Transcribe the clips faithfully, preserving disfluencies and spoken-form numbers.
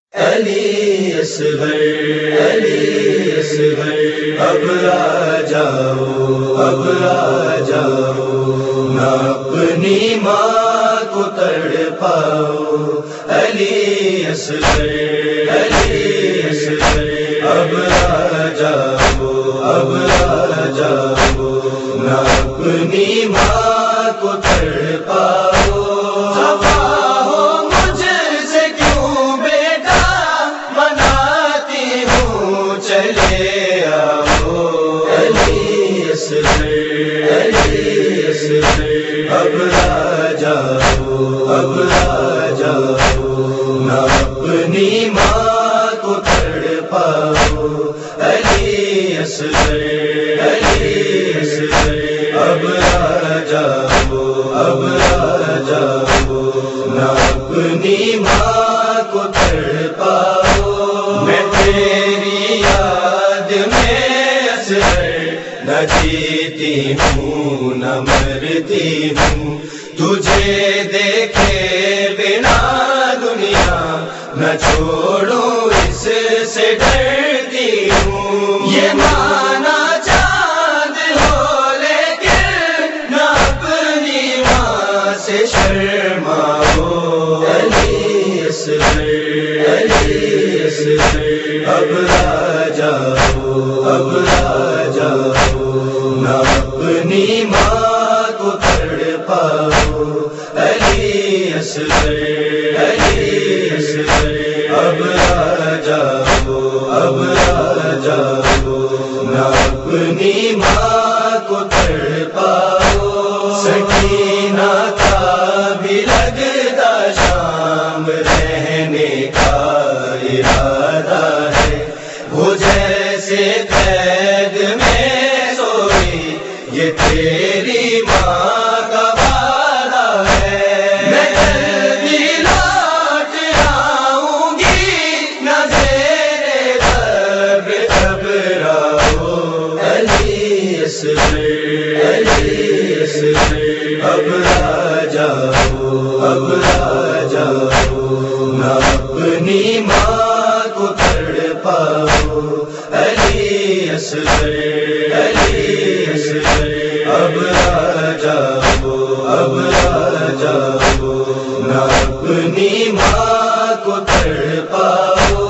علی اصغر علی اصغر اب آ جاؤ اب آ جاؤ نہ اپنی ماں کو تڑپاؤ علی اصغر علی اصغر اب آ جاؤ اب آ جاؤ نہ اپنی ماں کو تڑپاؤ اب آ جاؤ اب آ جاؤ نہ اپنی ماں کو تڑپاؤ علی اصغر علی اصغر اب آ جاؤ اب آ جاؤ نہ اپنی ماں کو تڑپاؤ میں تیری یاد میں اصغر نہ جیتی ہوں نہ مرتی ہوں تجھے دیکھے بنا دنیا نہ چھوڑوں اس سے ڈرتی ہوں یہ مانا چاند ہو لیکن نہ اپنی ماں سے شرماؤ علی اصغر علی اصغر اب آ جاؤ اب آ جاؤ نہ اپنی ماں کو تڑپاؤ علی اصغر علی اصغر اب آ جاؤ اب آ جاؤ نہ اپنی ماں کو تڑپاؤ سکینہ کا بھی لگتا شام رہنے کا ارادہ ہے وہ جیسے قید میں یہ تیری ماں کا وعدہ ہے میں جلدی لوٹ آؤں گی نہ زیر قبر گھبراؤ علی اصغر علی اصغر اب آ جاؤ اب آ جاؤ نہ اپنی ماں کو تڑپاؤ علی اصغر علی اصغر اب آ جاؤ اب آ جاؤ نہ اپنی ماں کو تڑپاؤ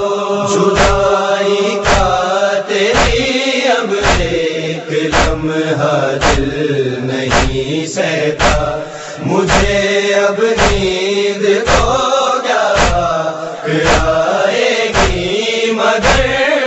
جدائی کا تیری اب ایک لمحہ دل نہیں سہتا مجھے اب نیند کو کیا کرائے گی مگر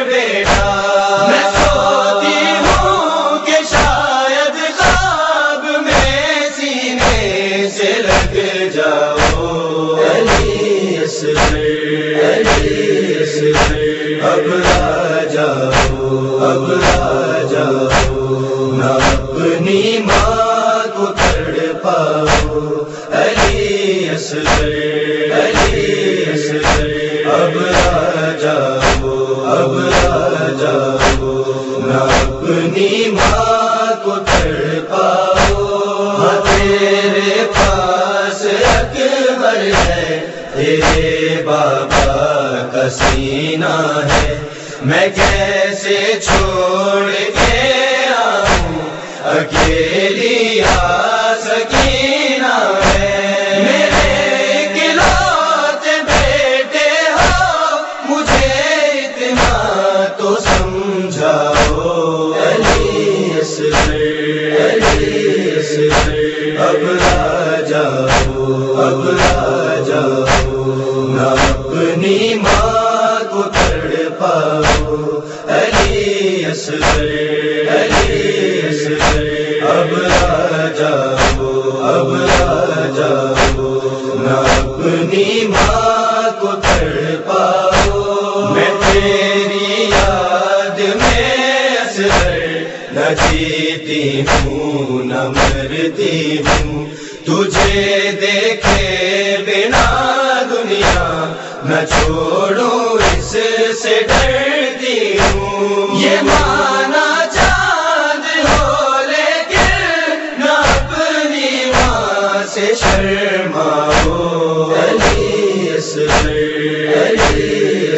اب آ جاؤ اب آ جاؤ نہ اپنی ماں کو تڑپاؤ علی اصغر علی اصغر اب آ جاؤ اب آ جاؤ نہ اپنی ماں کو تڑپاؤ ہاں تیرے پاس اکبر ہے تیرے بابا کا سینہ ہے میں کیسے چھوڑ کے آؤں اکیلی آ سکینہ ہے میرے اکلوتے بیٹے ہو مجھے اتنا تو سمجھاؤ علی اصغر علی اصغر اب آ جاؤ اب آ جاؤ نہ اپنی ماں کو تڑپاؤ علی اصغر علی اصغر اب آ جاؤ اب آ جاؤ نہ اپنی ماں کو تڑپاؤ میں تیری یاد میں اصغر نہ جیتی ہوں نہ مرتی ہوں تجھے دیکھے بنا دنیا نہ چھوڑوں اس سے ڈرتی ہوں یہ مانا چاند ہو لیکن نہ اپنی ماں سے شرماؤ علی اصغر علی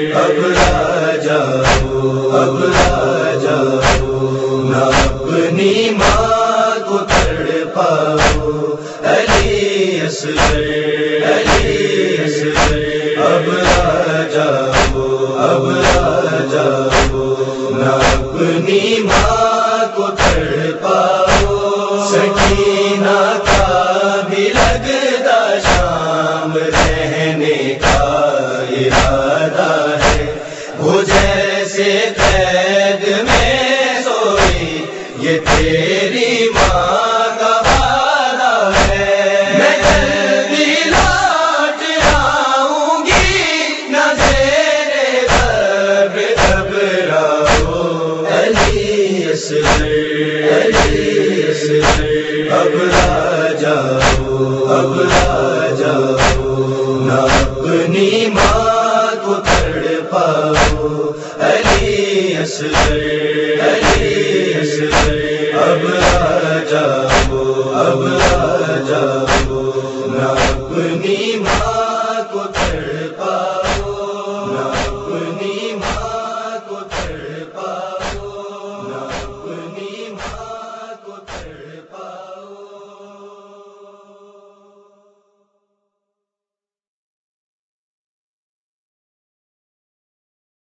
اب آ جاؤ اب آ جاؤ نہ اپنی ماں کو تڑ پاؤ علی اصغر علی اصغر اب آ جاؤ اب آ جاؤ نہ اپنی ماں کو تڑ پاؤ سکینہ کا بھی لگتا شام رہنے کا ارادہ ہے وہ جیسے قید میں سوئی یہ تیری ماں کا وعدہ ہے میں جلدی لوٹ آؤں گی نہ زیر قبر گھبراؤ علی اصغر علی اصغر اب آ جاؤ اب آ جاؤ نہ اپنی ماں کو تڑ پاؤ علی اصغر علی اصغر اب آ جاؤ اب آ جاؤ نہ اپنی ماں